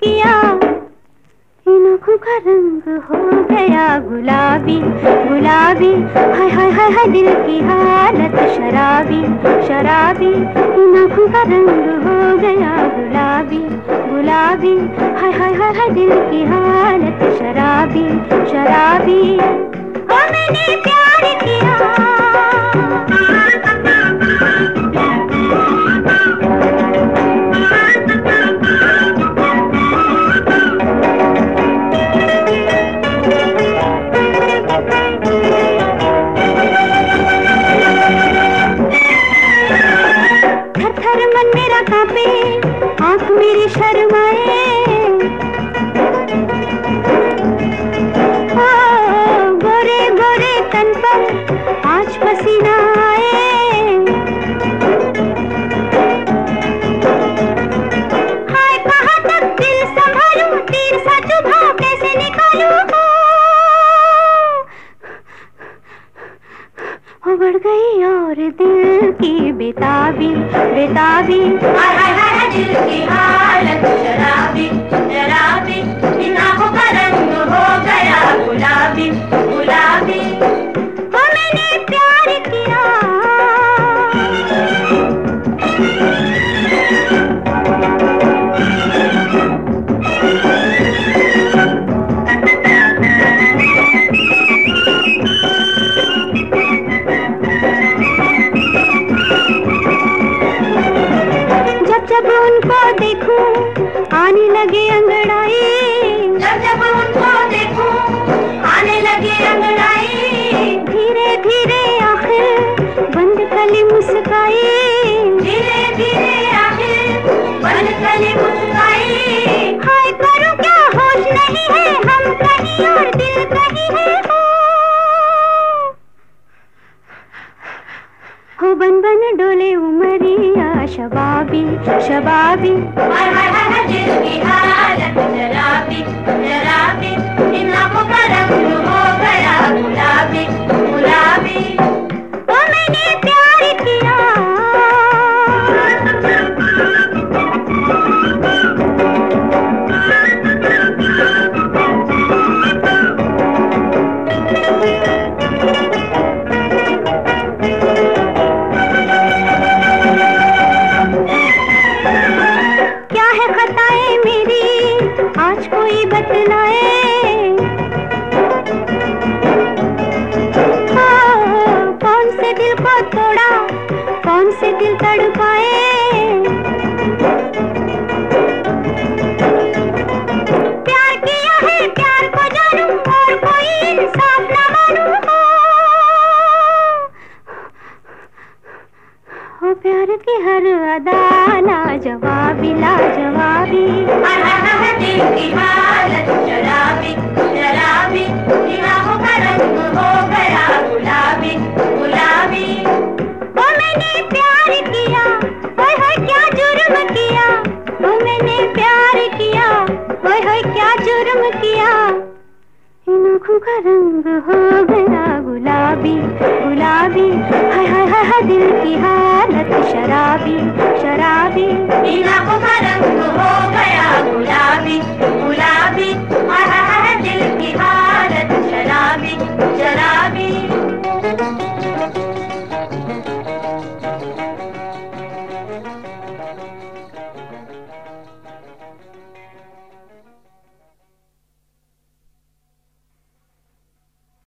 किया, इन आँखों का रंग हो गया गुलाबी गुलाबी। हाय हाय हाय हाय दिल की हालत शराबी शराबी, इन आँखों का रंग हो गया गुलाबी गुलाबी। हाय हाय हाय हाय दिल की हालत शराबी शराबी। ओ मैंने प्यार किया, मन मेरा कांपे, आँख मेरी शर्माए, गोरे गोरे तन पर आज पसीना आए। हाय कहाँ तक दिल संभालूं, तीर सा चुभा कैसे निकालूं। बढ़ गई और दिल की बेताबी बेताबी। हाय हाय हाय दिल की हालत शराबी शराबी, इन आँखों का रंग हो गया गुलाबी गुलाबी। ओ मैंने प्यार किया, जब उनको देखूं आने लगे अंगड़ाई, जब जब उनको देखूं आने लगे अंगड़ाई। धीरे धीरे आखिर बंद कली मुस्काई, धीरे धीरे आखिर बंद कली मुस्काई। हाय करूं क्या होश नहीं है, हम कहीं और दिल कहीं है। हो बन बन डोले उमरिया शबाबी शबाबी। हाय हाय हाय दिल की हालत शराबी शराबी, इन आँखों का रंग हो गया गुलाबी गुलाबी। ओ मैंने प्यार किया, खताएं मेरी आज कोई बतलाए। कौन से दिल को तोड़ा, कौन से दिल तड़पाए। प्यार किया है प्यार को जानूं, और कोई इंसाफ न मानूं। हो प्यार की हर अदा लाजवाबी लाजवाबी। हाय हाय हाय दिल की हालत शराबी शराबी, इन आँखों का रंग हो गया गुलाबी गुलाबी। ओ मैंने प्यार किया, ओए होए क्या जुर्म किया। ओ मैंने प्यार किया, ओए होए क्या जुर्म किया। इन आँखों का रंग हो गया गुलाबी गुलाबी। हाय हाय हाय दिल की हालत शराबी शराबी, इन आँखों का रंग